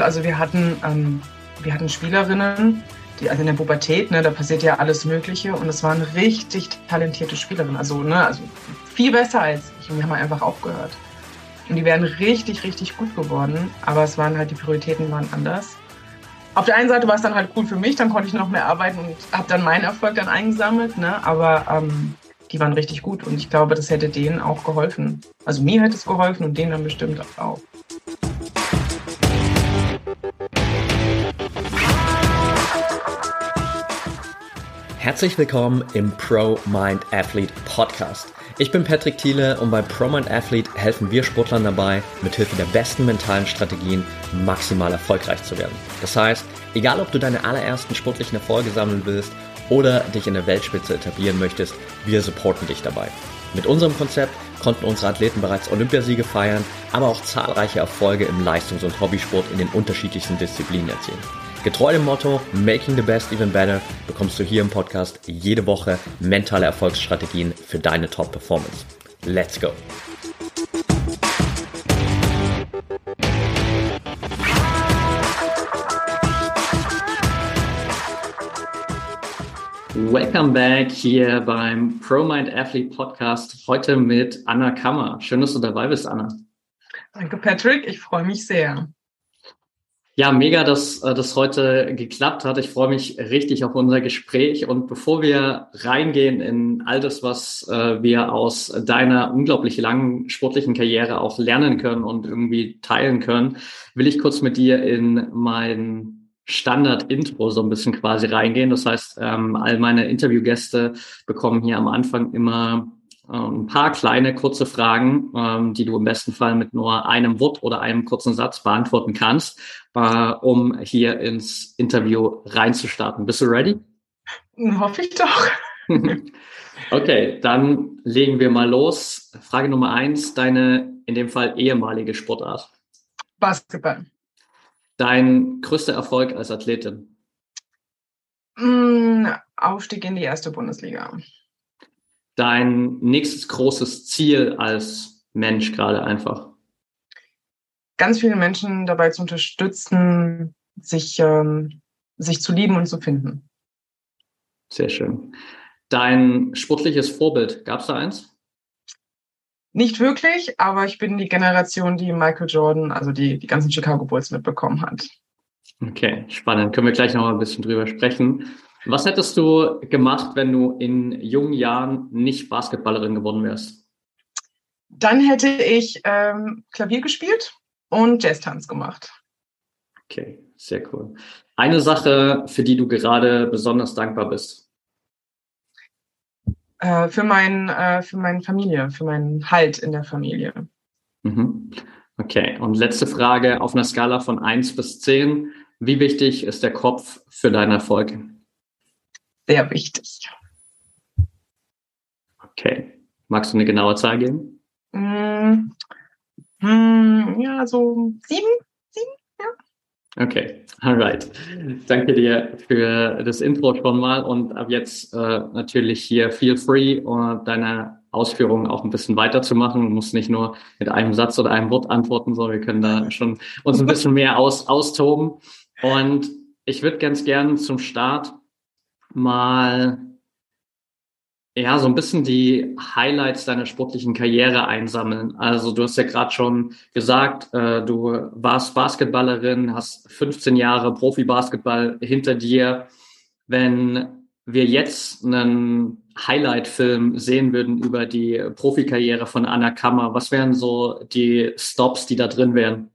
Also wir hatten Spielerinnen, die, also in der Pubertät, ne, da passiert ja alles Mögliche und es waren richtig talentierte Spielerinnen, also viel besser als ich und die haben einfach aufgehört. Und die wären richtig, richtig gut geworden, aber es waren halt, die Prioritäten waren anders. Auf der einen Seite war es dann halt cool für mich, dann konnte ich noch mehr arbeiten und habe dann meinen Erfolg dann eingesammelt, ne, aber die waren richtig gut und ich glaube, das hätte denen auch geholfen. Also mir hätte es geholfen und denen dann bestimmt auch. Herzlich willkommen im Pro Mind Athlete Podcast. Ich bin Patrick Thiele und bei Pro Mind Athlete helfen wir Sportlern dabei, mithilfe der besten mentalen Strategien maximal erfolgreich zu werden. Das heißt, egal ob du deine allerersten sportlichen Erfolge sammeln willst oder dich in der Weltspitze etablieren möchtest, wir supporten dich dabei. Mit unserem Konzept konnten unsere Athleten bereits Olympiasiege feiern, aber auch zahlreiche Erfolge im Leistungs- und Hobbysport in den unterschiedlichsten Disziplinen erzielen. Getreu dem Motto Making the Best Even Better bekommst du hier im Podcast jede Woche mentale Erfolgsstrategien für deine Top-Performance. Let's go! Welcome back hier beim Pro Mind Athlete Podcast. Heute mit Anna Kammer. Schön, dass du dabei bist, Anna. Danke, Patrick. Ich freue mich sehr. Ja, mega, dass das heute geklappt hat. Ich freue mich richtig auf unser Gespräch. Und bevor wir reingehen in all das, was wir aus deiner unglaublich langen sportlichen Karriere auch lernen können und irgendwie teilen können, will ich kurz mit dir in mein Standard-Intro so ein bisschen quasi reingehen. Das heißt, all meine Interviewgäste bekommen hier am Anfang immer ein paar kleine, kurze Fragen, die du im besten Fall mit nur einem Wort oder einem kurzen Satz beantworten kannst, um hier ins Interview reinzustarten. Bist du ready? Hoffe ich doch. Okay, dann legen wir mal los. Frage Nummer 1, deine in dem Fall ehemalige Sportart. Basketball. Dein größter Erfolg als Athletin? Aufstieg in die erste Bundesliga. Dein nächstes großes Ziel als Mensch gerade einfach? Ganz viele Menschen dabei zu unterstützen, sich zu lieben und zu finden. Sehr schön. Dein sportliches Vorbild, gab es da eins? Nicht wirklich, aber ich bin die Generation, die Michael Jordan, also die ganzen Chicago Bulls mitbekommen hat. Okay, spannend. Können wir gleich noch mal ein bisschen drüber sprechen. Was hättest du gemacht, wenn du in jungen Jahren nicht Basketballerin geworden wärst? Dann hätte ich Klavier gespielt und Jazztanz gemacht. Okay, sehr cool. Eine Sache, für die du gerade besonders dankbar bist? Für meine Familie, für meinen Halt in der Familie. Mhm. Okay, und letzte Frage auf einer Skala von 1 bis 10. Wie wichtig ist der Kopf für deinen Erfolg? Sehr wichtig. Okay. Magst du eine genaue Zahl geben? Ja, so 7, ja. Okay, alright. Danke dir für das Intro schon mal und ab jetzt natürlich hier feel free, deine Ausführungen auch ein bisschen weiterzumachen. Du musst nicht nur mit einem Satz oder einem Wort antworten, sondern wir können da schon uns ein bisschen mehr austoben. Und ich würde ganz gern zum Start mal so ein bisschen die Highlights deiner sportlichen Karriere einsammeln. Also du hast ja gerade schon gesagt, du warst Basketballerin, hast 15 Jahre Profi-Basketball hinter dir. Wenn wir jetzt einen Highlight-Film sehen würden über die Profikarriere von Anna Kammer, was wären so die Stops, die da drin wären?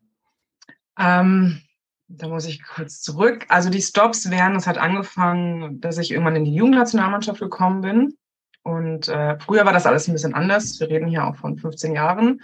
Da muss ich kurz zurück. Also die Stops wären, es hat angefangen, dass ich irgendwann in die Jugendnationalmannschaft gekommen bin. Und früher war das alles ein bisschen anders. Wir reden hier auch von 15 Jahren.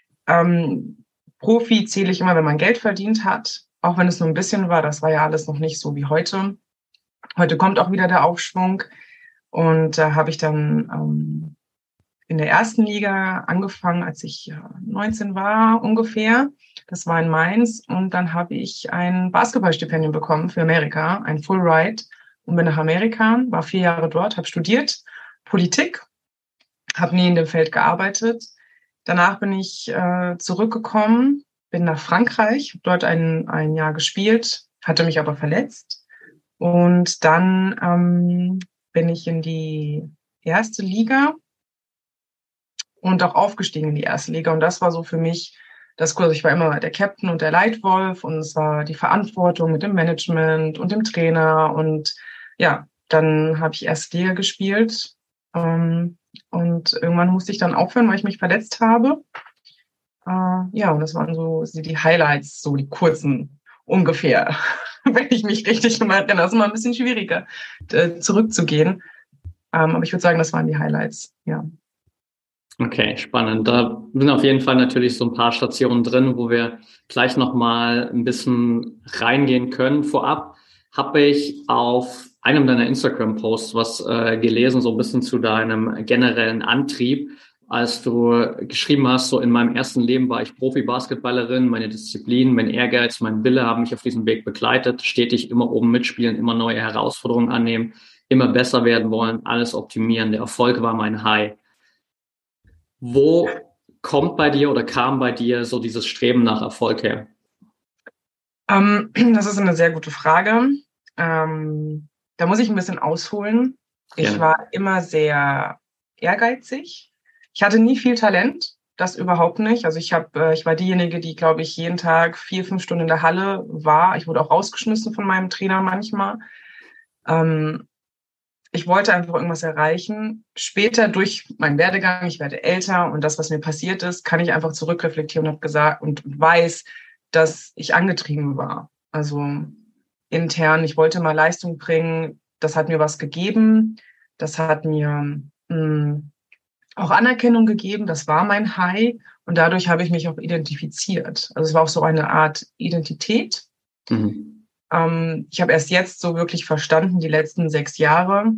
Profi zähle ich immer, wenn man Geld verdient hat. Auch wenn es nur ein bisschen war. Das war ja alles noch nicht so wie heute. Heute kommt auch wieder der Aufschwung. Und da habe ich dann in der ersten Liga angefangen, als ich 19 war ungefähr. Das war in Mainz. Und dann habe ich ein Basketballstipendium bekommen für Amerika, ein Full Ride. Und bin nach Amerika, war 4 Jahre dort, habe studiert Politik, habe nie in dem Feld gearbeitet. Danach bin ich zurückgekommen bin nach Frankreich, dort ein Jahr gespielt, hatte mich aber verletzt. Und dann bin ich in die erste Liga und auch aufgestiegen in die erste Liga. Und das war so für mich das Coole. Also ich war immer der Captain und der Leitwolf und es war die Verantwortung mit dem Management und dem Trainer. Und ja, dann habe ich erste Liga gespielt. Und irgendwann musste ich dann aufhören, weil ich mich verletzt habe. Ja, und das waren so die Highlights, so die kurzen ungefähr, wenn ich mich richtig erinnere. Das ist immer ein bisschen schwieriger, zurückzugehen. Aber ich würde sagen, das waren die Highlights, ja. Okay, spannend. Da sind auf jeden Fall natürlich so ein paar Stationen drin, wo wir gleich nochmal ein bisschen reingehen können. Vorab habe ich auf einem deiner Instagram-Posts was gelesen, so ein bisschen zu deinem generellen Antrieb, als du geschrieben hast, so in meinem ersten Leben war ich Profi-Basketballerin, meine Disziplin, mein Ehrgeiz, mein Wille haben mich auf diesem Weg begleitet, stetig immer oben mitspielen, immer neue Herausforderungen annehmen, immer besser werden wollen, alles optimieren. Der Erfolg war mein High. Wo kommt bei dir oder kam bei dir so dieses Streben nach Erfolg her? Das ist eine sehr gute Frage. Da muss ich ein bisschen ausholen. Ich war immer sehr ehrgeizig. Ich hatte nie viel Talent, das überhaupt nicht. Also ich war diejenige, die, glaube ich, jeden Tag 4, 5 Stunden in der Halle war. Ich wurde auch rausgeschmissen von meinem Trainer manchmal. Ich wollte einfach irgendwas erreichen. Später durch meinen Werdegang, ich werde älter und das, was mir passiert ist, kann ich einfach zurückreflektieren und habe gesagt und weiß, dass ich angetrieben war. Also intern, ich wollte mal Leistung bringen. Das hat mir was gegeben. Das hat mir auch Anerkennung gegeben. Das war mein High und dadurch habe ich mich auch identifiziert. Also es war auch so eine Art Identität. Mhm. Ich habe erst jetzt so wirklich verstanden, die letzten 6 Jahre,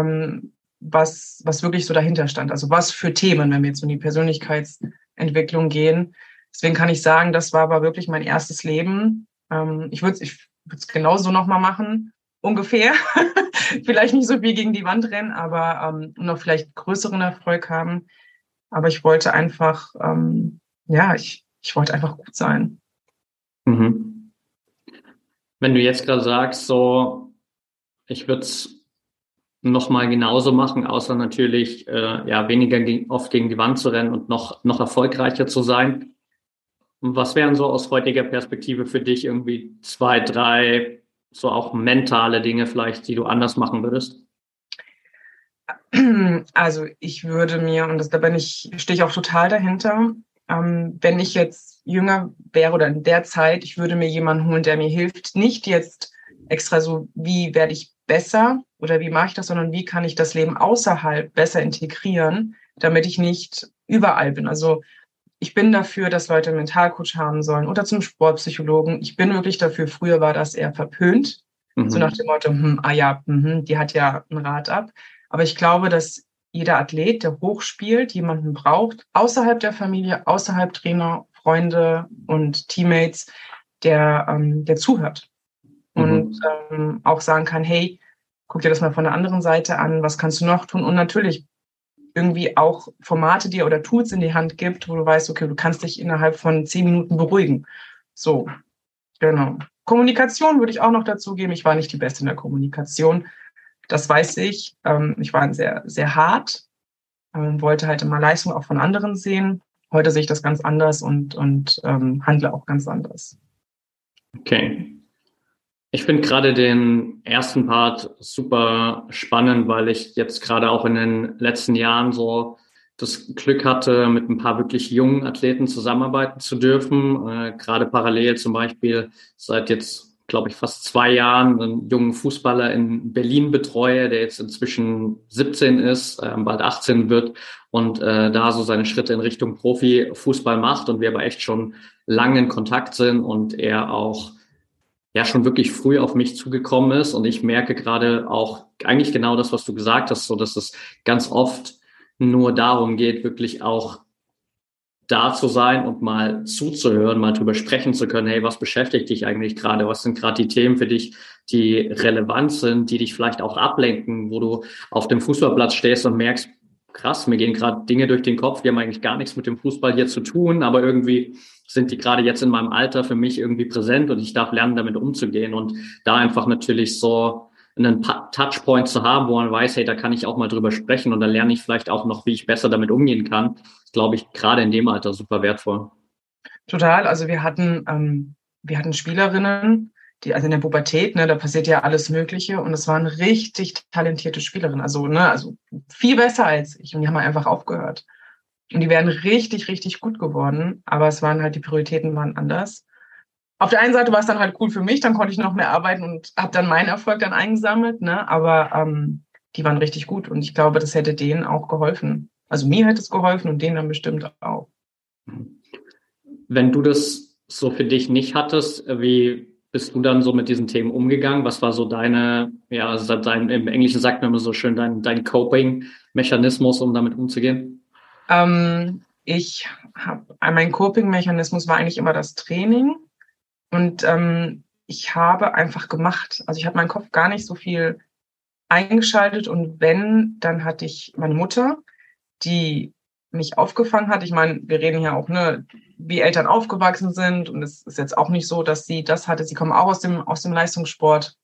was wirklich so dahinter stand. Also was für Themen, wenn wir jetzt in die Persönlichkeitsentwicklung gehen. Deswegen kann ich sagen, das war aber wirklich mein erstes Leben. Ich würde es genauso nochmal machen, ungefähr. Vielleicht nicht so viel gegen die Wand rennen, aber noch vielleicht größeren Erfolg haben. Aber ich wollte einfach, ich wollte einfach gut sein. Mhm. Wenn du jetzt gerade sagst, so, ich würde es nochmal genauso machen, außer natürlich weniger oft gegen die Wand zu rennen und noch erfolgreicher zu sein. Was wären so aus heutiger Perspektive für dich irgendwie 2, 3 so auch mentale Dinge vielleicht, die du anders machen würdest? Also ich würde mir, und stehe ich auch total dahinter, wenn ich jetzt jünger wäre oder in der Zeit, ich würde mir jemanden holen, der mir hilft, nicht jetzt extra so, wie werde ich besser oder wie mache ich das, sondern wie kann ich das Leben außerhalb besser integrieren, damit ich nicht überall bin. Also ich bin dafür, dass Leute einen Mentalcoach haben sollen oder zum Sportpsychologen. Ich bin wirklich dafür, früher war das eher verpönt, so nach dem Motto, die hat ja ein Rad ab. Aber ich glaube, dass jeder Athlet, der hochspielt, jemanden braucht, außerhalb der Familie, außerhalb Trainer, Freunde und Teammates, der zuhört und auch sagen kann, hey, guck dir das mal von der anderen Seite an, was kannst du noch tun? Und natürlich irgendwie auch Formate dir oder Tools in die Hand gibt, wo du weißt, okay, du kannst dich innerhalb von 10 Minuten beruhigen. So, genau. Kommunikation würde ich auch noch dazu geben. Ich war nicht die Beste in der Kommunikation. Das weiß ich. Ich war sehr, sehr hart, wollte halt immer Leistung auch von anderen sehen. Heute sehe ich das ganz anders und handle auch ganz anders. Okay. Ich finde gerade den ersten Part super spannend, weil ich jetzt gerade auch in den letzten Jahren so das Glück hatte, mit ein paar wirklich jungen Athleten zusammenarbeiten zu dürfen. Gerade parallel zum Beispiel seit jetzt, glaube ich, fast 2 Jahren einen jungen Fußballer in Berlin betreue, der jetzt inzwischen 17 ist, bald 18 wird und da so seine Schritte in Richtung Profifußball macht und wir aber echt schon lange in Kontakt sind und er auch schon wirklich früh auf mich zugekommen ist. Und ich merke gerade auch eigentlich genau das, was du gesagt hast, so dass es ganz oft nur darum geht, wirklich auch da zu sein und mal zuzuhören, mal drüber sprechen zu können. Hey, was beschäftigt dich eigentlich gerade? Was sind gerade die Themen für dich, die relevant sind, die dich vielleicht auch ablenken, wo du auf dem Fußballplatz stehst und merkst, krass, mir gehen gerade Dinge durch den Kopf, die haben eigentlich gar nichts mit dem Fußball hier zu tun, aber irgendwie sind die gerade jetzt in meinem Alter für mich irgendwie präsent und ich darf lernen, damit umzugehen und da einfach natürlich so einen Touchpoint zu haben, wo man weiß, hey, da kann ich auch mal drüber sprechen und dann lerne ich vielleicht auch noch, wie ich besser damit umgehen kann, ist, glaube ich, gerade in dem Alter super wertvoll. Total. Also wir hatten Spielerinnen, die, also in der Pubertät, ne, da passiert ja alles Mögliche und es waren richtig talentierte Spielerinnen. Also viel besser als ich und die haben einfach aufgehört. Und die wären richtig, richtig gut geworden, aber es waren halt, die Prioritäten waren anders. Auf der einen Seite war es dann halt cool für mich, dann konnte ich noch mehr arbeiten und habe dann meinen Erfolg dann eingesammelt, ne? Aber die waren richtig gut und ich glaube, das hätte denen auch geholfen. Also mir hätte es geholfen und denen dann bestimmt auch. Wenn du das so für dich nicht hattest, wie bist du dann so mit diesen Themen umgegangen? Was war so deine, ja, also im Englischen sagt man immer so schön, dein Coping-Mechanismus, um damit umzugehen? Mein Coping-Mechanismus war eigentlich immer das Training und ich habe einfach gemacht. Also ich habe meinen Kopf gar nicht so viel eingeschaltet und wenn, dann hatte ich meine Mutter, die mich aufgefangen hat. Ich meine, wir reden ja auch, ne, wie Eltern aufgewachsen sind und es ist jetzt auch nicht so, dass sie das hatte. Sie kommen auch aus dem Leistungssport.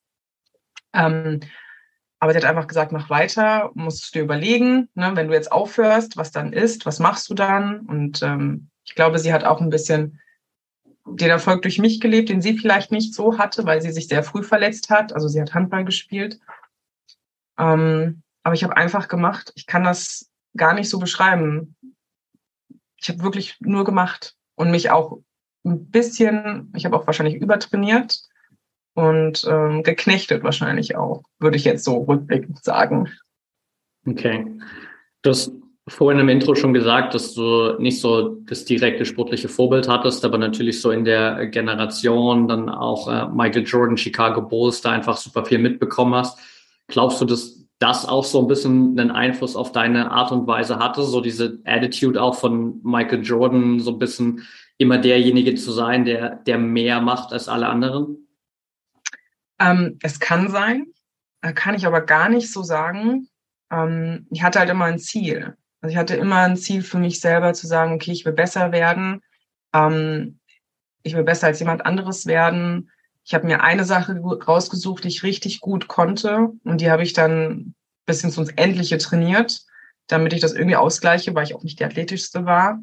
Aber sie hat einfach gesagt, mach weiter, musst du dir überlegen, ne, wenn du jetzt aufhörst, was dann ist, was machst du dann? Und ich glaube, sie hat auch ein bisschen den Erfolg durch mich gelebt, den sie vielleicht nicht so hatte, weil sie sich sehr früh verletzt hat. Also sie hat Handball gespielt. Aber ich habe einfach gemacht. Ich kann das gar nicht so beschreiben. Ich habe wirklich nur gemacht und mich auch ein bisschen, ich habe auch wahrscheinlich übertrainiert und geknechtet wahrscheinlich auch, würde ich jetzt so rückblickend sagen. Okay. Du hast vorhin im Intro schon gesagt, dass du nicht so das direkte sportliche Vorbild hattest, aber natürlich so in der Generation dann auch Michael Jordan, Chicago Bulls, da einfach super viel mitbekommen hast. Glaubst du, dass das auch so ein bisschen einen Einfluss auf deine Art und Weise hatte? So diese Attitude auch von Michael Jordan, so ein bisschen immer derjenige zu sein, der mehr macht als alle anderen? Es kann sein, kann ich aber gar nicht so sagen. Ich hatte halt immer ein Ziel. Also ich hatte immer ein Ziel für mich selber zu sagen, okay, ich will besser werden. Ich will besser als jemand anderes werden. Ich habe mir eine Sache rausgesucht, die ich richtig gut konnte. Und die habe ich dann bis ins Unendliche trainiert, damit ich das irgendwie ausgleiche, weil ich auch nicht die athletischste war.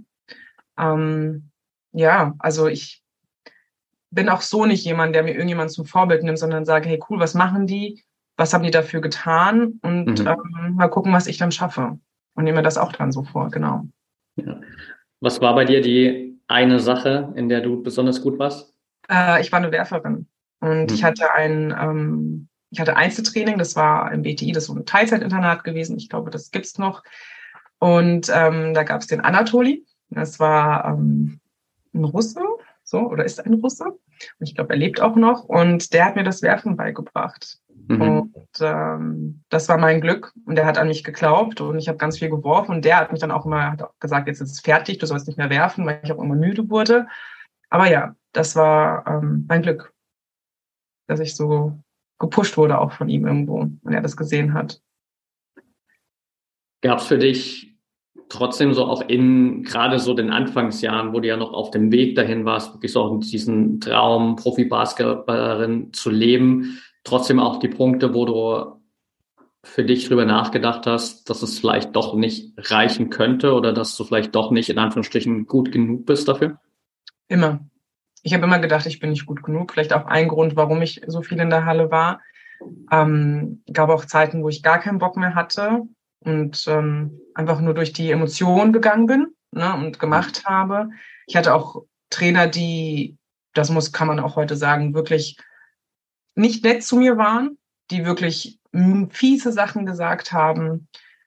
Ja, also ich bin auch so nicht jemand, der mir irgendjemand zum Vorbild nimmt, sondern sage, hey cool, was machen die? Was haben die dafür getan? Und mal gucken, was ich dann schaffe. Und nehme das auch dann so vor, genau. Ja. Was war bei dir die eine Sache, in der du besonders gut warst? Ich war eine Werferin und ich hatte Einzeltraining, das war im BTI, das ist so ein Teilzeitinternat gewesen. Ich glaube, das gibt's noch. Und da gab es den Anatoli. Das war ein Russe, so, oder ist ein Russe. Und ich glaube, er lebt auch noch. Und der hat mir das Werfen beigebracht. Und das war mein Glück. Und der hat an mich geglaubt und ich habe ganz viel geworfen. Und der hat mich dann auch immer hat auch gesagt, jetzt ist es fertig, du sollst nicht mehr werfen, weil ich auch immer müde wurde. Aber ja, das war mein Glück, dass ich so gepusht wurde auch von ihm irgendwo und er das gesehen hat. Gab es für dich trotzdem so auch in gerade so den Anfangsjahren, wo du ja noch auf dem Weg dahin warst, wirklich so auch diesen Traum, Profi-Basketballerin zu leben, trotzdem auch die Punkte, wo du für dich drüber nachgedacht hast, dass es vielleicht doch nicht reichen könnte oder dass du vielleicht doch nicht in Anführungsstrichen gut genug bist dafür? Immer. Ich habe immer gedacht, ich bin nicht gut genug. Vielleicht auch ein Grund, warum ich so viel in der Halle war. Gab auch Zeiten, wo ich gar keinen Bock mehr hatte und einfach nur durch die Emotionen gegangen bin, ne, und gemacht habe. Ich hatte auch Trainer, die, kann man auch heute sagen, wirklich nicht nett zu mir waren, die wirklich fiese Sachen gesagt haben.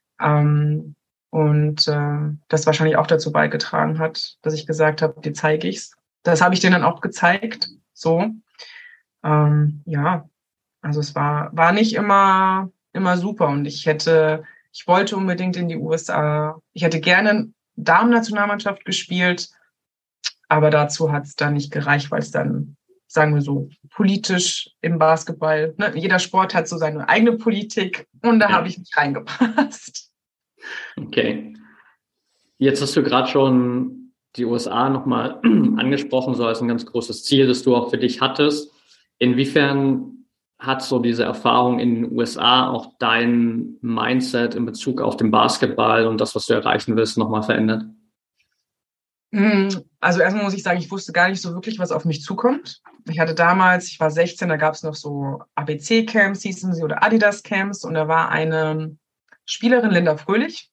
Und das wahrscheinlich auch dazu beigetragen hat, dass ich gesagt habe, dir zeige ich's. Das habe ich denen dann auch gezeigt. So. Ja, also es war nicht immer super und ich wollte unbedingt in die USA. Ich hätte gerne Damen-Nationalmannschaft gespielt, aber dazu hat es dann nicht gereicht, weil es dann, sagen wir so, politisch im Basketball, ne, jeder Sport hat so seine eigene Politik und da habe ich nicht reingepasst. Okay. Jetzt hast du gerade schon die USA nochmal angesprochen, so als ein ganz großes Ziel, das du auch für dich hattest. Inwiefern hat so diese Erfahrung in den USA auch dein Mindset in Bezug auf den Basketball und das, was du erreichen willst, nochmal verändert? Also erstmal muss ich sagen, ich wusste gar nicht so wirklich, was auf mich zukommt. Ich hatte damals, ich war 16, da gab es noch so ABC-Camps, hießen sie, oder Adidas-Camps. Und da war eine Spielerin, Linda Fröhlich.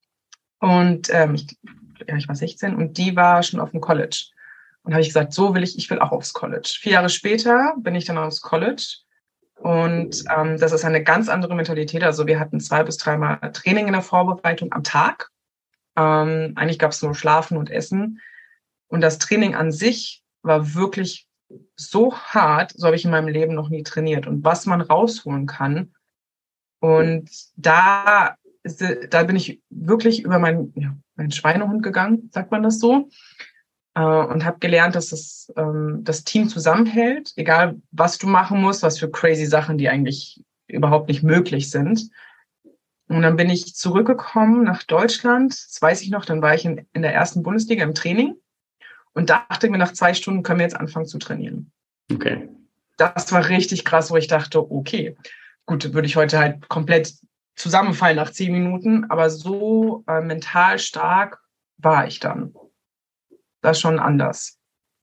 Und ich war 16 und die war schon auf dem College. Und habe ich gesagt, so will ich will auch aufs College. 4 Jahre später bin ich dann aufs College. Und das ist eine ganz andere Mentalität. Also wir hatten 2 bis 3 Mal Training in der Vorbereitung am Tag. Eigentlich gab es nur Schlafen und Essen. Und das Training an sich war wirklich so hart, so habe ich in meinem Leben noch nie trainiert. Und was man rausholen kann. Und da bin ich wirklich über meinen Schweinehund gegangen, sagt man das so, und habe gelernt, dass das Team zusammenhält, egal was du machen musst, was für crazy Sachen, die eigentlich überhaupt nicht möglich sind. Und dann bin ich zurückgekommen nach Deutschland, das weiß ich noch, dann war ich in der ersten Bundesliga im Training und dachte mir, nach 2 Stunden können wir jetzt anfangen zu trainieren. Okay. Das war richtig krass, wo ich dachte, okay, gut, würde ich heute halt komplett zusammenfallen nach 10 Minuten, aber so mental stark war ich dann. Das ist schon anders.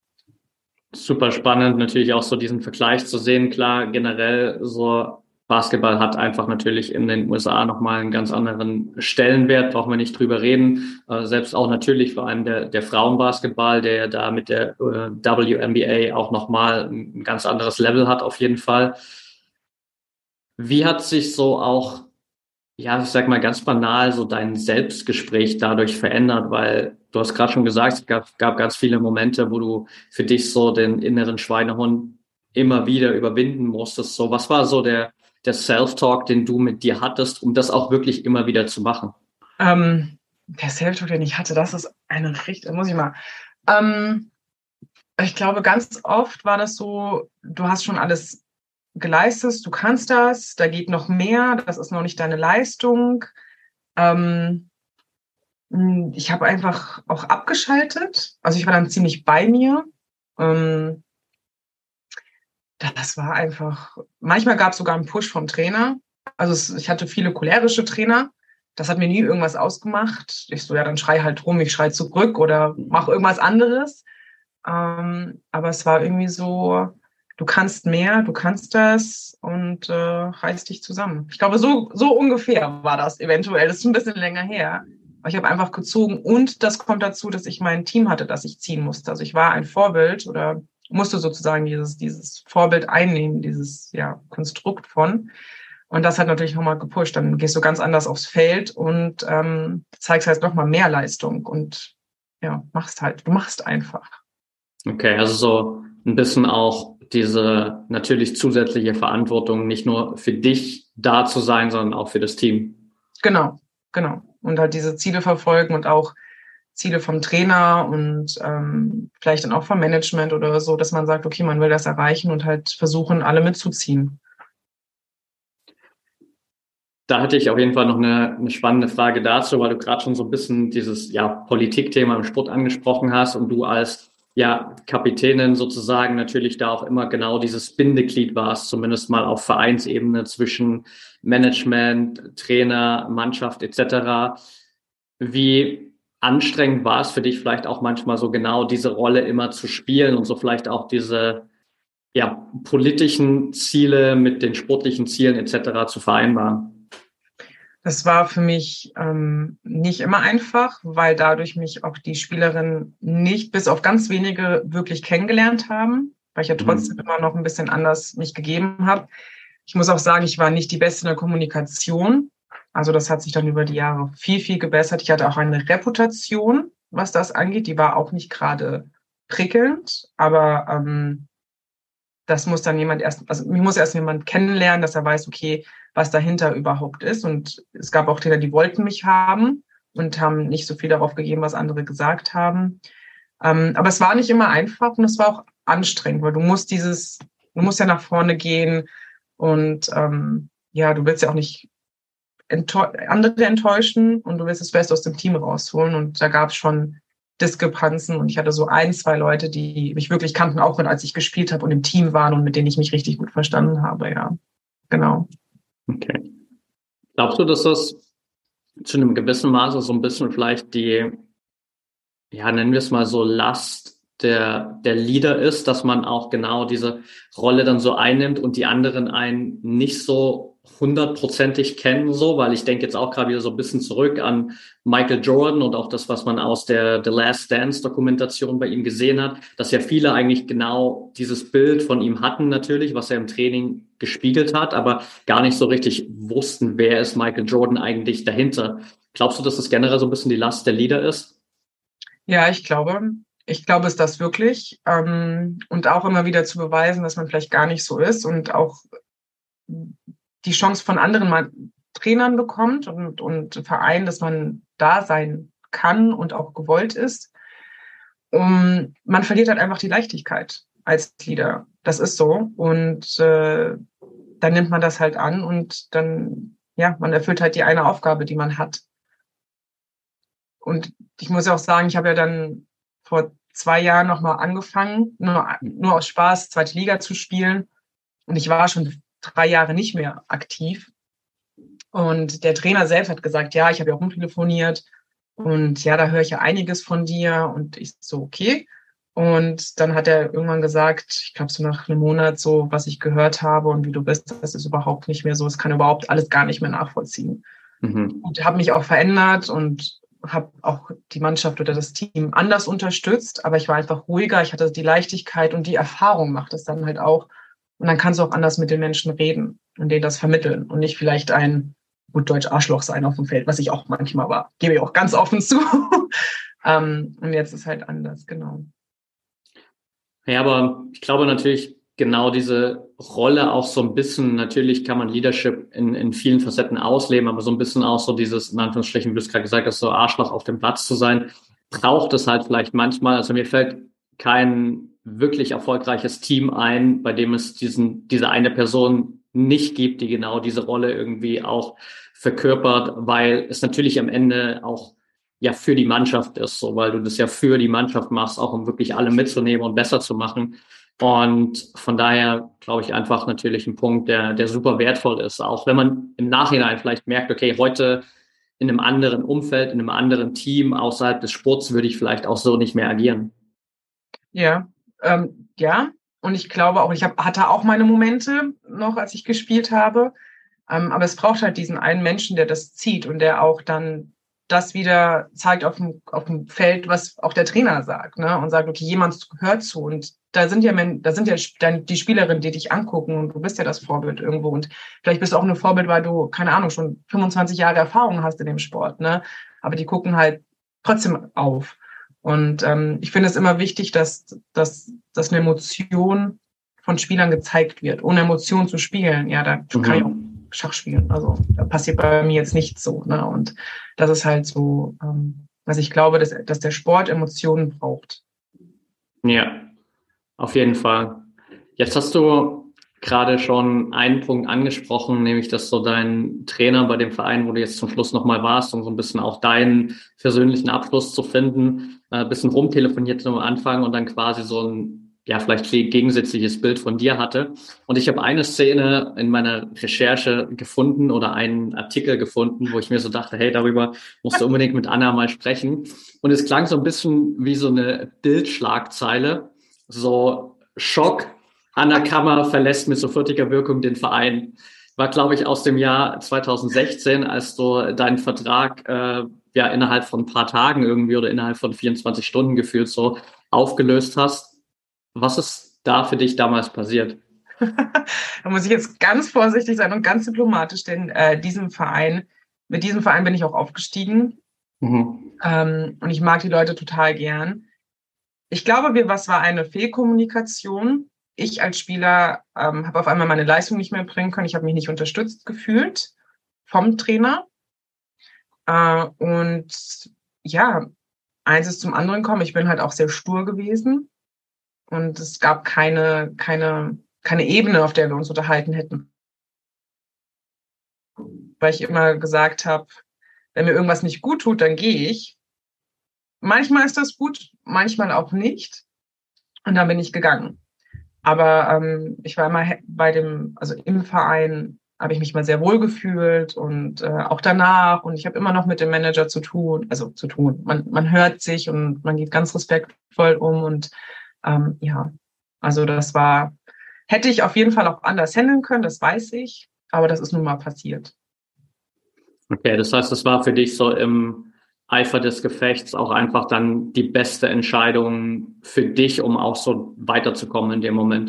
Super spannend, natürlich auch so diesen Vergleich zu sehen. Klar, generell so Basketball hat einfach natürlich in den USA nochmal einen ganz anderen Stellenwert, brauchen wir nicht drüber reden. Selbst auch natürlich vor allem der Frauenbasketball, der da mit der WNBA auch nochmal ein ganz anderes Level hat auf jeden Fall. Wie hat sich so auch, ja, ich sag mal ganz banal, so dein Selbstgespräch dadurch verändert? Weil du hast gerade schon gesagt, es gab ganz viele Momente, wo du für dich so den inneren Schweinehund immer wieder überwinden musstest. So, was war so der Self-Talk, den du mit dir hattest, um das auch wirklich immer wieder zu machen? Der Self-Talk, den ich hatte, das ist muss ich mal. Ich glaube, ganz oft war das so, du hast schon alles geleistet, du kannst das, da geht noch mehr, das ist noch nicht deine Leistung. Ich habe einfach auch abgeschaltet. Also ich war dann ziemlich bei mir. Das war einfach, manchmal gab es sogar einen Push vom Trainer. Also ich hatte viele cholerische Trainer. Das hat mir nie irgendwas ausgemacht. Ich so, ja, dann schrei halt rum, ich schrei zurück oder mach irgendwas anderes. Aber es war irgendwie so, du kannst mehr, du kannst das und reiß dich zusammen. Ich glaube, so ungefähr war das eventuell. Das ist ein bisschen länger her. Aber ich habe einfach gezogen und das kommt dazu, dass ich mein Team hatte, das ich ziehen musste. Also ich war ein Vorbild oder musste sozusagen dieses Vorbild einnehmen, dieses Konstrukt von. Und das hat natürlich nochmal gepusht. Dann gehst du ganz anders aufs Feld und zeigst halt nochmal mehr Leistung und du machst einfach. Okay, also so ein bisschen auch diese natürlich zusätzliche Verantwortung, nicht nur für dich da zu sein, sondern auch für das Team. Genau. Und halt diese Ziele verfolgen und auch Ziele vom Trainer und vielleicht dann auch vom Management oder so, dass man sagt, okay, man will das erreichen und halt versuchen, alle mitzuziehen. Da hatte ich auf jeden Fall noch eine spannende Frage dazu, weil du gerade schon so ein bisschen dieses Politikthema im Sport angesprochen hast und du als Kapitänin sozusagen natürlich da auch immer genau dieses Bindeglied warst, zumindest mal auf Vereinsebene zwischen Management, Trainer, Mannschaft etc. Wie anstrengend war es für dich vielleicht auch manchmal so genau diese Rolle immer zu spielen und so vielleicht auch diese politischen Ziele mit den sportlichen Zielen etc. zu vereinbaren? Das war für mich nicht immer einfach, weil dadurch mich auch die Spielerinnen nicht bis auf ganz wenige wirklich kennengelernt haben, weil ich ja trotzdem immer noch ein bisschen anders mich gegeben habe. Ich muss auch sagen, ich war nicht die Beste in der Kommunikation. Also das hat sich dann über die Jahre viel, viel gebessert. Ich hatte auch eine Reputation, was das angeht. Die war auch nicht gerade prickelnd, aber das muss dann mich muss erst jemand kennenlernen, dass er weiß, okay, was dahinter überhaupt ist. Und es gab auch Trainer, die wollten mich haben und haben nicht so viel darauf gegeben, was andere gesagt haben. Aber es war nicht immer einfach und es war auch anstrengend, weil du musst ja nach vorne gehen und du willst ja auch nicht andere enttäuschen und du willst das Beste aus dem Team rausholen. Und da gab es schon Diskrepanzen und ich hatte so 2 Leute, die mich wirklich kannten, auch als ich gespielt habe und im Team waren und mit denen ich mich richtig gut verstanden habe, ja. Genau. Okay. Glaubst du, dass das zu einem gewissen Maße so ein bisschen vielleicht die, ja, nennen wir es mal so, Last der Leader ist, dass man auch genau diese Rolle dann so einnimmt und die anderen einen nicht so hundertprozentig kennen, so, weil ich denke jetzt auch gerade wieder so ein bisschen zurück an Michael Jordan und auch das, was man aus der The Last Dance Dokumentation bei ihm gesehen hat, dass ja viele eigentlich genau dieses Bild von ihm hatten natürlich, was er im Training gespiegelt hat, aber gar nicht so richtig wussten, wer ist Michael Jordan eigentlich dahinter. Glaubst du, dass das generell so ein bisschen die Last der Leader ist? Ja, ich glaube. Ich glaube es das wirklich. Und auch immer wieder zu beweisen, dass man vielleicht gar nicht so ist und auch die Chance von anderen Trainern bekommt und Vereinen, dass man da sein kann und auch gewollt ist. Man verliert halt einfach die Leichtigkeit als Leader. Das ist so. Und dann nimmt man das halt an und dann, ja, man erfüllt halt die eine Aufgabe, die man hat. Und ich muss auch sagen, ich habe ja dann vor 2 Jahren nochmal angefangen, nur aus Spaß, 2. Liga zu spielen. Und ich war schon 3 Jahre nicht mehr aktiv. Und der Trainer selbst hat gesagt, ja, ich habe ja rumtelefoniert und ja, da höre ich ja einiges von dir. Und ich so, okay. Und dann hat er irgendwann gesagt, ich glaube so nach einem Monat so, was ich gehört habe und wie du bist, das ist überhaupt nicht mehr so. Es kann überhaupt alles gar nicht mehr nachvollziehen. Und habe mich auch verändert und habe auch die Mannschaft oder das Team anders unterstützt. Aber ich war einfach ruhiger. Ich hatte die Leichtigkeit und die Erfahrung macht es dann halt auch. Und dann kannst du auch anders mit den Menschen reden und denen das vermitteln und nicht vielleicht ein gut Deutsch Arschloch sein auf dem Feld, was ich auch manchmal war. Gebe ich auch ganz offen zu. Und jetzt ist halt anders, genau. Ja, aber ich glaube natürlich genau diese Rolle auch so ein bisschen, natürlich kann man Leadership in vielen Facetten ausleben, aber so ein bisschen auch so dieses, in Anführungsstrichen, wie du es gerade gesagt hast, so Arschloch auf dem Platz zu sein, braucht es halt vielleicht manchmal. Also mir fällt kein wirklich erfolgreiches Team ein, bei dem es diese eine Person nicht gibt, die genau diese Rolle irgendwie auch verkörpert, weil es natürlich am Ende auch ja für die Mannschaft ist, so, weil du das ja für die Mannschaft machst, auch um wirklich alle mitzunehmen und besser zu machen. Und von daher glaube ich einfach natürlich ein Punkt, der super wertvoll ist, auch wenn man im Nachhinein vielleicht merkt, okay, heute in einem anderen Umfeld, in einem anderen Team außerhalb des Sports würde ich vielleicht auch so nicht mehr agieren. Ja, ja. Und ich glaube auch, hatte auch meine Momente noch, als ich gespielt habe. Aber es braucht halt diesen einen Menschen, der das zieht und der auch dann das wieder zeigt auf dem Feld, was auch der Trainer sagt, ne? Und sagt, okay, jemand hört zu. Und da sind ja die Spielerinnen, die dich angucken und du bist ja das Vorbild irgendwo. Und vielleicht bist du auch ein Vorbild, weil du, keine Ahnung, schon 25 Jahre Erfahrung hast in dem Sport, ne? Aber die gucken halt trotzdem auf. Und ich finde es immer wichtig, dass eine Emotion von Spielern gezeigt wird. Ohne Emotion zu spielen, ja, da kann ich auch Schach spielen. Also da passiert bei mir jetzt nichts so. Ne? Und das ist halt so, was ich glaube, dass der Sport Emotionen braucht. Ja, auf jeden Fall. Jetzt hast du gerade schon einen Punkt angesprochen, nämlich dass so dein Trainer bei dem Verein, wo du jetzt zum Schluss nochmal warst, um so ein bisschen auch deinen persönlichen Abschluss zu finden, ein bisschen rumtelefoniert am Anfang und dann quasi so ein, ja, vielleicht gegensätzliches Bild von dir hatte. Und ich habe eine Szene in meiner Recherche gefunden oder einen Artikel gefunden, wo ich mir so dachte, hey, darüber musst du unbedingt mit Anna mal sprechen. Und es klang so ein bisschen wie so eine Bildschlagzeile, so Schock, Anna Kammer verlässt mit sofortiger Wirkung den Verein. War, glaube ich, aus dem Jahr 2016, als du deinen Vertrag ja innerhalb von ein paar Tagen irgendwie oder innerhalb von 24 Stunden gefühlt so aufgelöst hast. Was ist da für dich damals passiert? Da muss ich jetzt ganz vorsichtig sein und ganz diplomatisch, denn mit diesem Verein bin ich auch aufgestiegen. Und ich mag die Leute total gern. Ich glaube, was war eine Fehlkommunikation. Ich als Spieler habe auf einmal meine Leistung nicht mehr bringen können. Ich habe mich nicht unterstützt gefühlt vom Trainer. Und ja, eins ist zum anderen kommen. Ich bin halt auch sehr stur gewesen. Und es gab keine Ebene, auf der wir uns unterhalten hätten. weil ich immer gesagt habe, wenn mir irgendwas nicht gut tut, dann gehe ich. Manchmal ist das gut, manchmal auch nicht. Und dann bin ich gegangen. Aber ich war immer also im Verein habe ich mich mal sehr wohl gefühlt und auch danach. Und ich habe immer noch mit dem Manager zu tun. Man hört sich und man geht ganz respektvoll um. Und ja, also hätte ich auf jeden Fall auch anders handeln können, das weiß ich. Aber das ist nun mal passiert. Okay, das heißt, es war für dich so im Eifer des Gefechts auch einfach dann die beste Entscheidung für dich, um auch so weiterzukommen in dem Moment?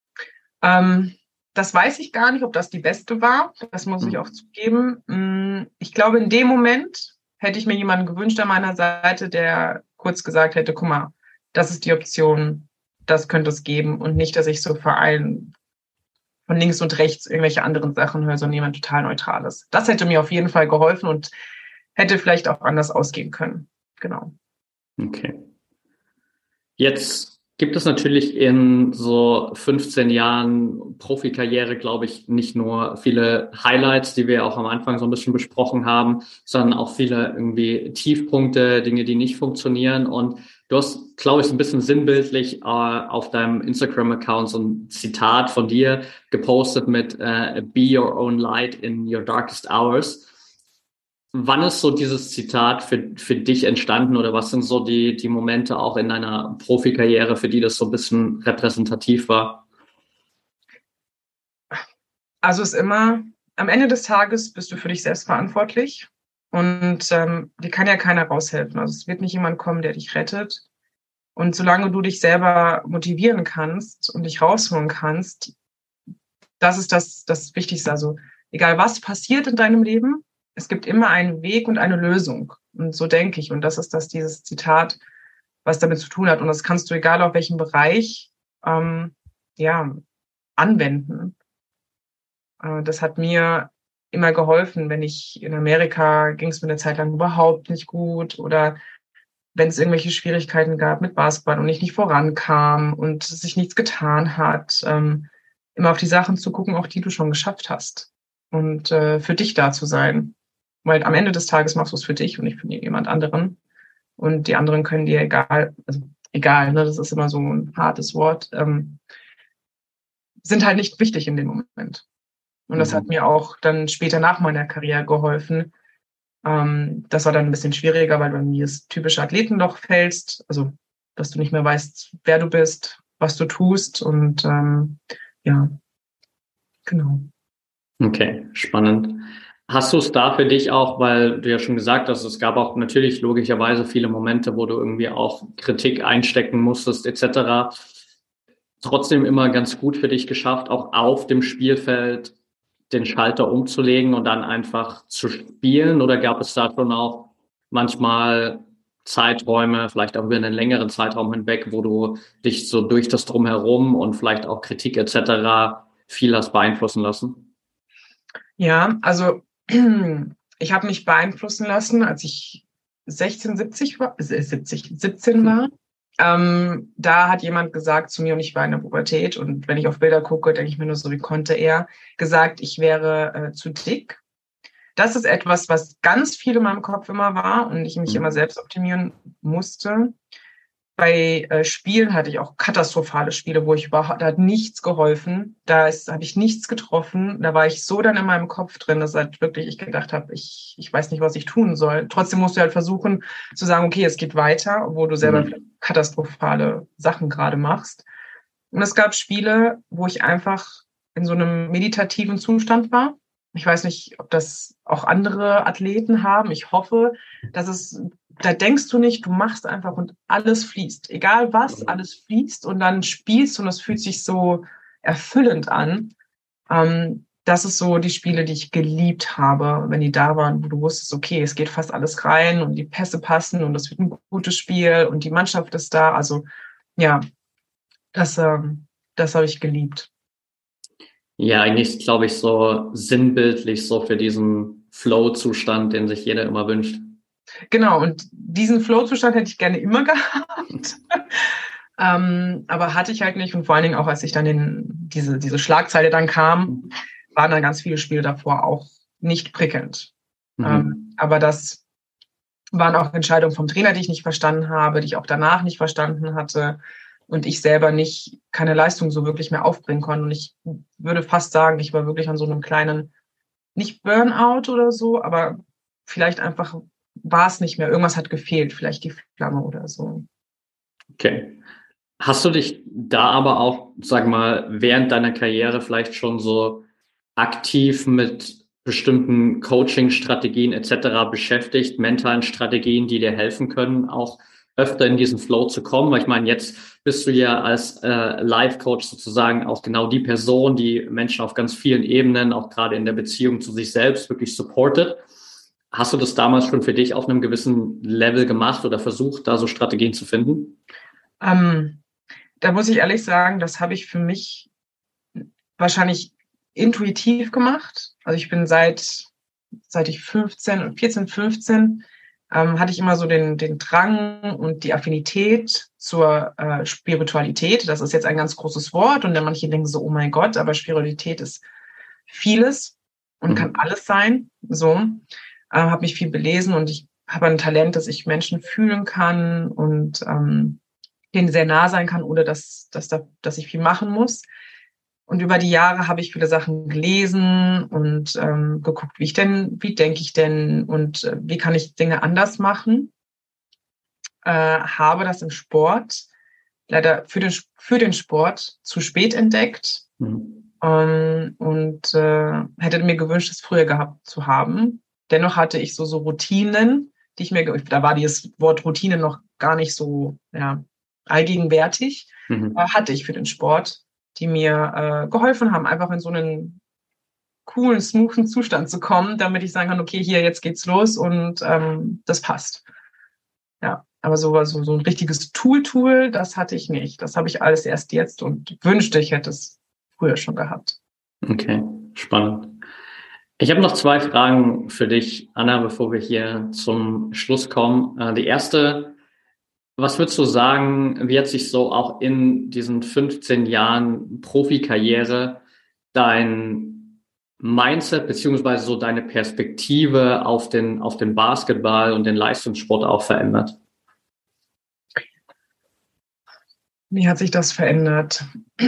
Das weiß ich gar nicht, ob das die beste war. Das muss ich auch zugeben. Ich glaube, in dem Moment hätte ich mir jemanden gewünscht an meiner Seite, der kurz gesagt hätte, guck mal, das ist die Option, das könnte es geben. Und nicht, dass ich so von links und rechts irgendwelche anderen Sachen höre, sondern jemand total Neutrales. Das hätte mir auf jeden Fall geholfen und hätte vielleicht auch anders ausgehen können. Genau. Okay. Jetzt gibt es natürlich in so 15 Jahren Profikarriere, glaube ich, nicht nur viele Highlights, die wir auch am Anfang so ein bisschen besprochen haben, sondern auch viele irgendwie Tiefpunkte, Dinge, die nicht funktionieren. Und du hast, glaube ich, so ein bisschen sinnbildlich auf deinem Instagram-Account so ein Zitat von dir gepostet mit Be your own light in your darkest hours. Wann ist so dieses Zitat für dich entstanden oder was sind so die Momente auch in deiner Profikarriere, für die das so ein bisschen repräsentativ war? Also es ist immer, am Ende des Tages bist du für dich selbst verantwortlich und dir kann ja keiner raushelfen. Also es wird nicht jemand kommen, der dich rettet. Und solange du dich selber motivieren kannst und dich rausholen kannst, das ist das Wichtigste. Also egal was passiert in deinem Leben, es gibt immer einen Weg und eine Lösung. Und so denke ich. Und das ist dieses Zitat, was damit zu tun hat. Und das kannst du, egal auf welchem Bereich, anwenden. Das hat mir immer geholfen, wenn in Amerika ging es mir eine Zeit lang überhaupt nicht gut oder wenn es irgendwelche Schwierigkeiten gab mit Basketball und ich nicht vorankam und sich nichts getan hat, immer auf die Sachen zu gucken, auch die du schon geschafft hast und für dich da zu sein. Weil am Ende des Tages machst du es für dich und nicht für jemand anderen. Und die anderen können dir egal, ne, das ist immer so ein hartes Wort, sind halt nicht wichtig in dem Moment. Und das hat mir auch dann später nach meiner Karriere geholfen. Das war dann ein bisschen schwieriger, weil du in dieses typische Athletenloch fällst. Also, dass du nicht mehr weißt, wer du bist, was du tust. Und ja, genau. Okay, spannend. Hast du es da für dich auch, weil du ja schon gesagt hast, es gab auch natürlich logischerweise viele Momente, wo du irgendwie auch Kritik einstecken musstest, etc. Trotzdem immer ganz gut für dich geschafft, auch auf dem Spielfeld den Schalter umzulegen und dann einfach zu spielen? Oder gab es da schon auch manchmal Zeiträume, vielleicht auch über einen längeren Zeitraum hinweg, wo du dich so durch das Drumherum und vielleicht auch Kritik etc. viel hast beeinflussen lassen? Ja, also ich habe mich beeinflussen lassen, als ich 17 war. Da hat jemand gesagt zu mir, und ich war in der Pubertät, und wenn ich auf Bilder gucke, denke ich mir nur so, wie konnte er, gesagt, ich wäre zu dick. Das ist etwas, was ganz viel in meinem Kopf immer war und ich mich immer selbst optimieren musste. Bei Spielen hatte ich auch katastrophale Spiele, da hat nichts geholfen. Habe ich nichts getroffen. Da war ich so dann in meinem Kopf drin, dass halt wirklich ich gedacht habe, ich weiß nicht, was ich tun soll. Trotzdem musst du halt versuchen zu sagen, okay, es geht weiter, obwohl du selber katastrophale Sachen gerade machst. Und es gab Spiele, wo ich einfach in so einem meditativen Zustand war. Ich weiß nicht, ob das auch andere Athleten haben. Ich hoffe, da denkst du nicht, du machst einfach und alles fließt. Egal was, alles fließt und dann spielst und es fühlt sich so erfüllend an. Das ist so die Spiele, die ich geliebt habe, wenn die da waren, wo du wusstest, okay, es geht fast alles rein und die Pässe passen und es wird ein gutes Spiel und die Mannschaft ist da. Also ja, das habe ich geliebt. Ja, eigentlich glaube ich so sinnbildlich so für diesen Flow-Zustand, den sich jeder immer wünscht. Genau, und diesen Flow-Zustand hätte ich gerne immer gehabt. Aber hatte ich halt nicht. Und vor allen Dingen auch, als ich dann diese Schlagzeile dann kam, waren dann ganz viele Spiele davor auch nicht prickelnd. Aber das waren auch Entscheidungen vom Trainer, die ich nicht verstanden habe, die ich auch danach nicht verstanden hatte und ich selber keine Leistung so wirklich mehr aufbringen konnte. Und ich würde fast sagen, ich war wirklich an so einem kleinen, nicht Burnout oder so, aber vielleicht einfach war es nicht mehr. Irgendwas hat gefehlt, vielleicht die Flamme oder so. Okay. Hast du dich da aber auch, sag mal, während deiner Karriere vielleicht schon so aktiv mit bestimmten Coaching-Strategien etc. beschäftigt, mentalen Strategien, die dir helfen können, auch öfter in diesen Flow zu kommen? Weil ich meine, jetzt bist du ja als Life-Coach sozusagen auch genau die Person, die Menschen auf ganz vielen Ebenen, auch gerade in der Beziehung zu sich selbst, wirklich supportet. Hast du das damals schon für dich auf einem gewissen Level gemacht oder versucht, da so Strategien zu finden? Da muss ich ehrlich sagen, das habe ich für mich wahrscheinlich intuitiv gemacht. Also ich bin seit ich 14, 15, hatte ich immer so den Drang und die Affinität zur Spiritualität. Das ist jetzt ein ganz großes Wort und dann manche denken so, oh mein Gott, aber Spiritualität ist vieles und kann alles sein. So, habe mich viel belesen und ich habe ein Talent, dass ich Menschen fühlen kann und denen sehr nah sein kann, ohne dass ich viel machen muss. Und über die Jahre habe ich viele Sachen gelesen und geguckt, wie denke ich denn und wie kann ich Dinge anders machen. Habe das im Sport leider für den Sport zu spät entdeckt und hätte mir gewünscht, es früher gehabt zu haben. Dennoch hatte ich so Routinen, da war dieses Wort Routine noch gar nicht so allgegenwärtig, hatte ich für den Sport, die mir geholfen haben, einfach in so einen coolen, smoothen Zustand zu kommen, damit ich sagen kann, okay, hier, jetzt geht's los und das passt. Ja, aber so ein richtiges Tool, das hatte ich nicht. Das habe ich alles erst jetzt und wünschte, ich hätte es früher schon gehabt. Okay, spannend. Ich habe noch 2 Fragen für dich, Anna, bevor wir hier zum Schluss kommen. Die erste: Was würdest du sagen, wie hat sich so auch in diesen 15 Jahren Profikarriere dein Mindset beziehungsweise so deine Perspektive auf den Basketball und den Leistungssport auch verändert? Wie hat sich das verändert?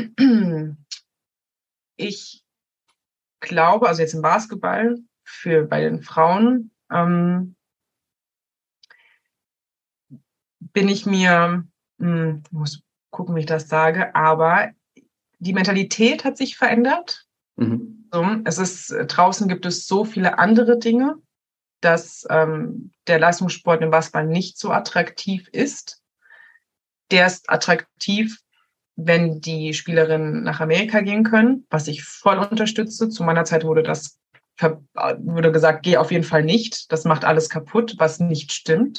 Ich glaube, also jetzt im Basketball bei den Frauen, bin ich mir, muss gucken, wie ich das sage, aber die Mentalität hat sich verändert. So, draußen gibt es so viele andere Dinge, dass der Leistungssport im Basketball nicht so attraktiv ist. Der ist attraktiv, wenn die Spielerinnen nach Amerika gehen können, was ich voll unterstütze. Zu meiner Zeit wurde gesagt, geh auf jeden Fall nicht. Das macht alles kaputt, was nicht stimmt.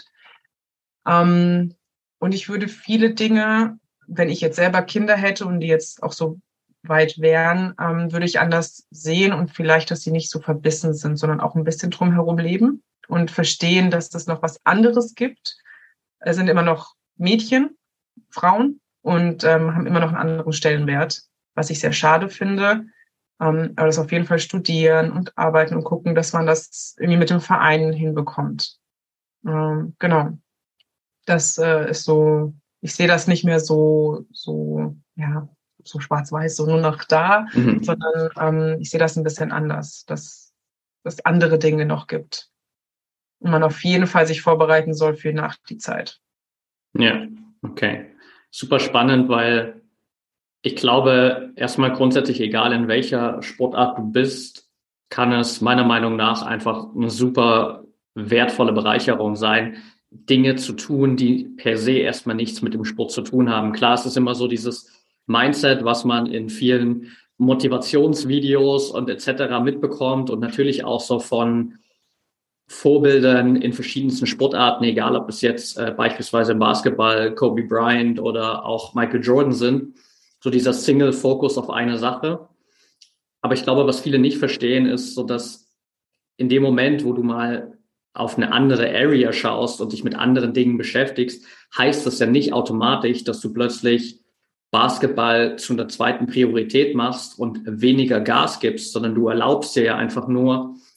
Und ich würde viele Dinge, wenn ich jetzt selber Kinder hätte und die jetzt auch so weit wären, würde ich anders sehen und vielleicht, dass sie nicht so verbissen sind, sondern auch ein bisschen drumherum leben und verstehen, dass es noch was anderes gibt. Es sind immer noch Mädchen, Frauen und haben immer noch einen anderen Stellenwert, was ich sehr schade finde. Aber das auf jeden Fall studieren und arbeiten und gucken, dass man das irgendwie mit dem Verein hinbekommt. Genau. Das ist so, ich sehe das nicht mehr so schwarz-weiß, so nur noch da, sondern ich sehe das ein bisschen anders, dass es andere Dinge noch gibt. Und man auf jeden Fall sich vorbereiten soll für nach die Zeit. Ja, okay. Super spannend, weil ich glaube, erstmal grundsätzlich, egal in welcher Sportart du bist, kann es meiner Meinung nach einfach eine super wertvolle Bereicherung sein, Dinge zu tun, die per se erstmal nichts mit dem Sport zu tun haben. Klar, es ist immer so dieses Mindset, was man in vielen Motivationsvideos und etc. mitbekommt und natürlich auch so von Vorbildern in verschiedensten Sportarten, egal ob es jetzt beispielsweise im Basketball Kobe Bryant oder auch Michael Jordan sind, so dieser Single-Fokus auf eine Sache. Aber ich glaube, was viele nicht verstehen, ist so, dass in dem Moment, wo du mal auf eine andere Area schaust und dich mit anderen Dingen beschäftigst, heißt das ja nicht automatisch, dass du plötzlich Basketball zu einer zweiten Priorität machst und weniger Gas gibst, sondern du erlaubst dir ja einfach nur,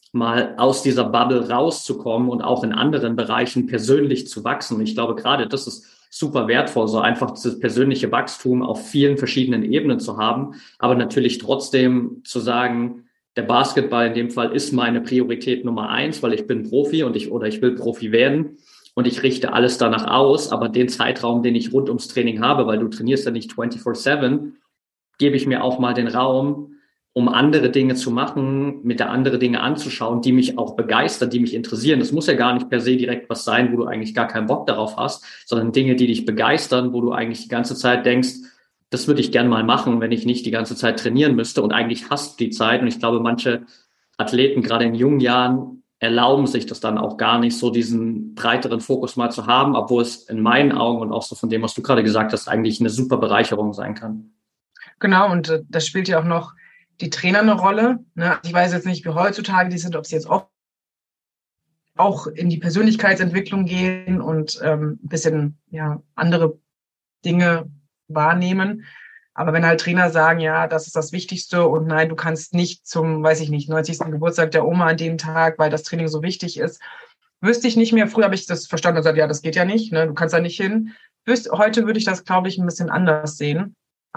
mal aus dieser Bubble rauszukommen und auch in anderen Bereichen persönlich zu wachsen. Ich glaube, gerade das ist super wertvoll, so einfach dieses persönliche Wachstum auf vielen verschiedenen Ebenen zu haben, aber natürlich trotzdem zu sagen, der Basketball in dem Fall ist meine Priorität Nummer 1, weil ich bin Profi und ich will Profi werden und ich richte alles danach aus, aber den Zeitraum, den ich rund ums Training habe, weil du trainierst ja nicht 24/7, gebe ich mir auch mal den Raum, um andere Dinge zu machen, mit der andere Dinge anzuschauen, die mich auch begeistern, die mich interessieren. Das muss ja gar nicht per se direkt was sein, wo du eigentlich gar keinen Bock darauf hast, sondern Dinge, die dich begeistern, wo du eigentlich die ganze Zeit denkst, das würde ich gerne mal machen, wenn ich nicht die ganze Zeit trainieren müsste. Und eigentlich hast du die Zeit. Und ich glaube, manche Athleten, gerade in jungen Jahren, erlauben sich das dann auch gar nicht, so diesen breiteren Fokus mal zu haben, obwohl es in meinen Augen und auch so von dem, was du gerade gesagt hast, eigentlich eine super Bereicherung sein kann. Genau, und das spielt ja auch noch die Trainer eine Rolle. Ne? Ich weiß jetzt nicht, wie heutzutage die sind, ob sie jetzt auch in die Persönlichkeitsentwicklung gehen und ein bisschen andere Dinge wahrnehmen. Aber wenn halt Trainer sagen, ja, das ist das Wichtigste und nein, du kannst nicht zum, weiß ich nicht, 90. Geburtstag der Oma an dem Tag, weil das Training so wichtig ist, wüsste ich nicht mehr. Früher habe ich das verstanden und gesagt, ja, das geht ja nicht, ne? Du kannst da nicht hin. Heute würde ich das, glaube ich, ein bisschen anders sehen.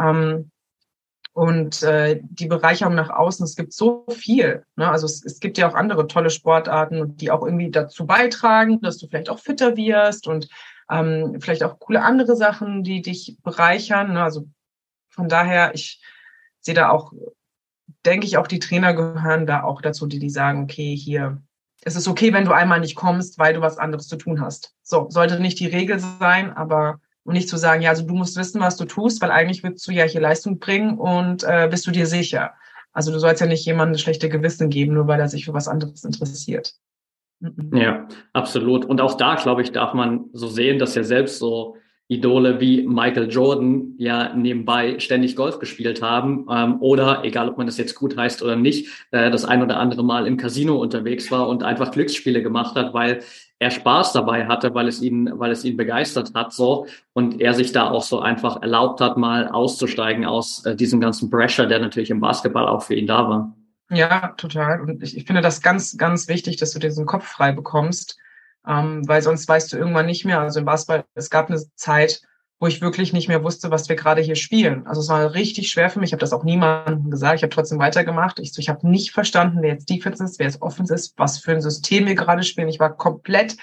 Und die Bereicherung nach außen, es gibt so viel. Ne? Also es gibt ja auch andere tolle Sportarten, die auch irgendwie dazu beitragen, dass du vielleicht auch fitter wirst und vielleicht auch coole andere Sachen, die dich bereichern. Ne? Also von daher, ich sehe da auch, denke ich, auch die Trainer gehören da auch dazu, die sagen, okay, hier, es ist okay, wenn du einmal nicht kommst, weil du was anderes zu tun hast. So, sollte nicht die Regel sein, aber um nicht zu sagen, ja, also du musst wissen, was du tust, weil eigentlich willst du ja hier Leistung bringen und bist du dir sicher. Also du sollst ja nicht jemandem das schlechte Gewissen geben, nur weil er sich für was anderes interessiert. Ja, absolut. Und auch da, glaube ich, darf man so sehen, dass ja selbst so Idole wie Michael Jordan ja nebenbei ständig Golf gespielt haben oder, egal ob man das jetzt gut heißt oder nicht, das ein oder andere Mal im Casino unterwegs war und einfach Glücksspiele gemacht hat, weil er Spaß dabei hatte, weil es ihn begeistert hat, so, und er sich da auch so einfach erlaubt hat, mal auszusteigen aus diesem ganzen Pressure, der natürlich im Basketball auch für ihn da war. Ja, total. Und ich finde das ganz, ganz wichtig, dass du diesen Kopf frei bekommst, weil sonst weißt du irgendwann nicht mehr. Also im Basketball, es gab eine Zeit, wo ich wirklich nicht mehr wusste, was wir gerade hier spielen. Also es war richtig schwer für mich. Ich habe das auch niemandem gesagt. Ich habe trotzdem weitergemacht. Ich habe nicht verstanden, wer jetzt Defense ist, wer jetzt Offense ist, was für ein System wir gerade spielen. Ich war komplett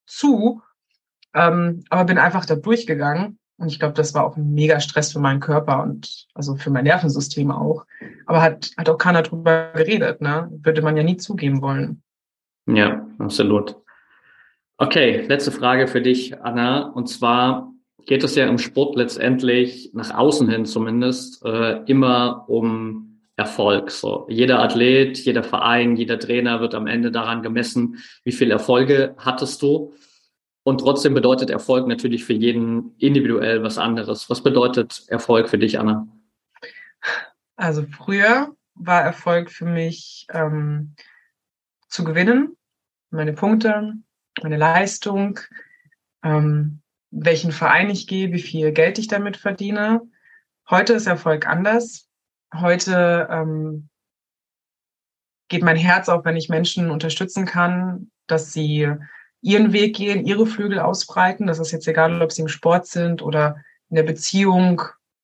aber bin einfach da durchgegangen. Und ich glaube, das war auch ein mega Stress für meinen Körper und also für mein Nervensystem auch. Aber hat auch keiner drüber geredet, ne? Würde man ja nie zugeben wollen. Ja, absolut. Okay, letzte Frage für dich, Anna. Und zwar geht es ja im Sport letztendlich, nach außen hin zumindest, immer um Erfolg. So, jeder Athlet, jeder Verein, jeder Trainer wird am Ende daran gemessen, wie viele Erfolge hattest du. Und trotzdem bedeutet Erfolg natürlich für jeden individuell was anderes. Was bedeutet Erfolg für dich, Anna? Also früher war Erfolg für mich zu gewinnen, meine Punkte, meine Leistung, welchen Verein ich gehe, wie viel Geld ich damit verdiene. Heute ist Erfolg anders. Heute geht mein Herz auf, wenn ich Menschen unterstützen kann, dass sie ihren Weg gehen, ihre Flügel ausbreiten. Das ist jetzt egal, ob sie im Sport sind oder in der Beziehung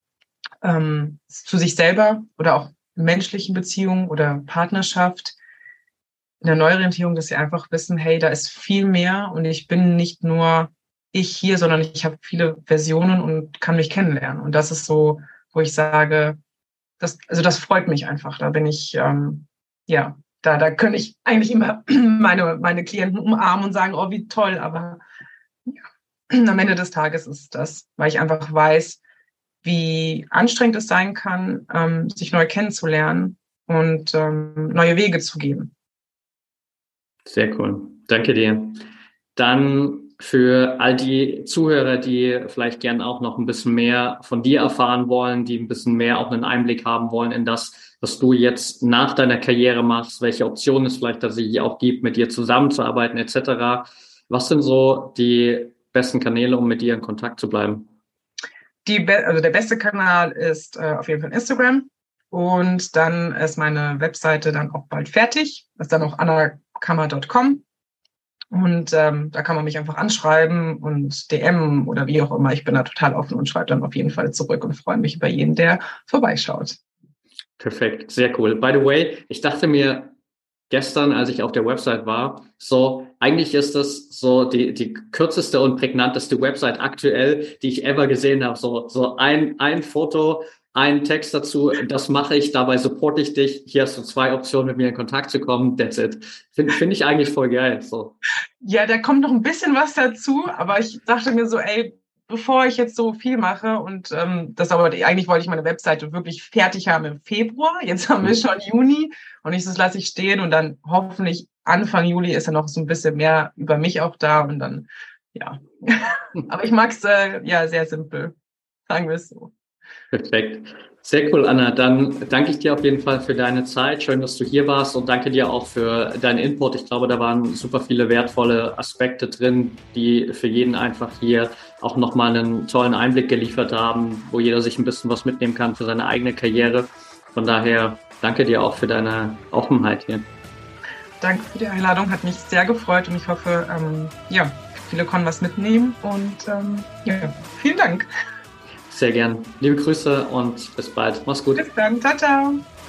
zu sich selber oder auch in menschlichen Beziehungen oder Partnerschaft. In der Neuorientierung, dass sie einfach wissen, hey, da ist viel mehr und ich bin nicht nur ich hier, sondern ich habe viele Versionen und kann mich kennenlernen. Und das ist so, wo ich sage, das freut mich einfach. Da bin ich, da kann ich eigentlich immer meine Klienten umarmen und sagen, oh, wie toll. Aber ja, am Ende des Tages ist das, weil ich einfach weiß, wie anstrengend es sein kann, sich neu kennenzulernen und neue Wege zu gehen. Sehr cool. Danke dir. Dann für all die Zuhörer, die vielleicht gern auch noch ein bisschen mehr von dir erfahren wollen, die ein bisschen mehr auch einen Einblick haben wollen in das, was du jetzt nach deiner Karriere machst, welche Optionen es vielleicht tatsächlich auch gibt, mit dir zusammenzuarbeiten etc. Was sind so die besten Kanäle, um mit dir in Kontakt zu bleiben? Also der beste Kanal ist auf jeden Fall Instagram. Und dann ist meine Webseite dann auch bald fertig. Das ist dann auch annakammer.com. Und da kann man mich einfach anschreiben und DM oder wie auch immer. Ich bin da total offen und schreibe dann auf jeden Fall zurück und freue mich über jeden, der vorbeischaut. Perfekt, sehr cool. By the way, ich dachte mir gestern, als ich auf der Website war, so eigentlich ist das so die kürzeste und prägnanteste Website aktuell, die ich ever gesehen habe. So ein Foto, ein Text dazu, das mache ich, dabei supporte ich dich. Hier hast du 2 Optionen, mit mir in Kontakt zu kommen. That's it. Find ich eigentlich voll geil. So. Ja, da kommt noch ein bisschen was dazu, aber ich dachte mir so, ey, bevor ich jetzt so viel mache und eigentlich wollte ich meine Webseite wirklich fertig haben im Februar. Jetzt haben wir schon Juni und das lasse ich stehen und dann hoffentlich Anfang Juli ist ja noch so ein bisschen mehr über mich auch da und dann, ja. Aber ich mag es sehr simpel, sagen wir es so. Perfekt. Sehr cool, Anna. Dann danke ich dir auf jeden Fall für deine Zeit. Schön, dass du hier warst und danke dir auch für deinen Input. Ich glaube, da waren super viele wertvolle Aspekte drin, die für jeden einfach hier auch nochmal einen tollen Einblick geliefert haben, wo jeder sich ein bisschen was mitnehmen kann für seine eigene Karriere. Von daher danke dir auch für deine Offenheit hier. Danke für die Einladung, hat mich sehr gefreut und ich hoffe, viele konnten was mitnehmen und vielen Dank. Sehr gern. Liebe Grüße und bis bald. Mach's gut. Bis dann. Ciao, ciao.